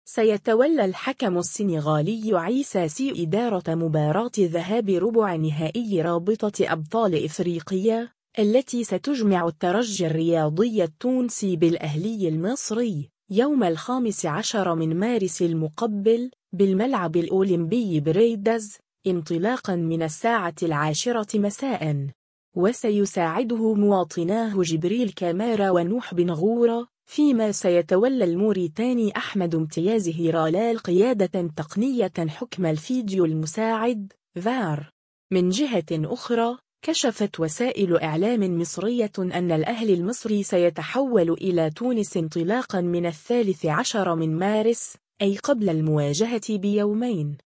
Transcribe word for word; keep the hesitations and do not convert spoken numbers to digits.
سيتولى الحكم السنغالي عيسى سي إدارة مباراة ذهاب ربع نهائي رابطة أبطال إفريقيا التي ستجمع الترجي الرياضي التونسي بالأهلي المصري يوم الخامس عشر من مارس المقبل بالملعب الأولمبي بريدز انطلاقا من الساعة العاشرة مساء. وسيساعده مواطناه جبريل كامارا ونوح بن غورة، فيما سيتولى الموريتاني أحمد امتياز هيرالال قيادة تقنية حكم الفيديو المساعد فار. من جهة أخرى، كشفت وسائل إعلام مصرية أن الأهلي المصري سيتحول إلى تونس انطلاقا من الثالث عشر من مارس، أي قبل المواجهة بيومين.